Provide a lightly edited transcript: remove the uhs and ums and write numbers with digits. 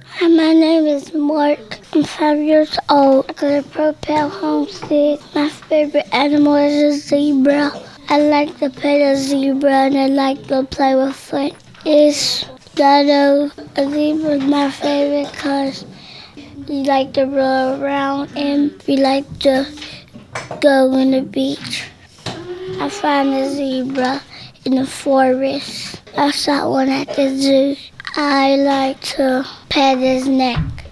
Hi, my name is Mark. I'm 5 years old. I go to Propel Homestead. My favorite animal is a zebra. I like to pet a zebra and I like to play with it. It's Dado. A zebra is my favorite because we like to roll around and we like to go on the beach. I found a zebra in the forest. I saw one at the zoo. I like to pet his neck.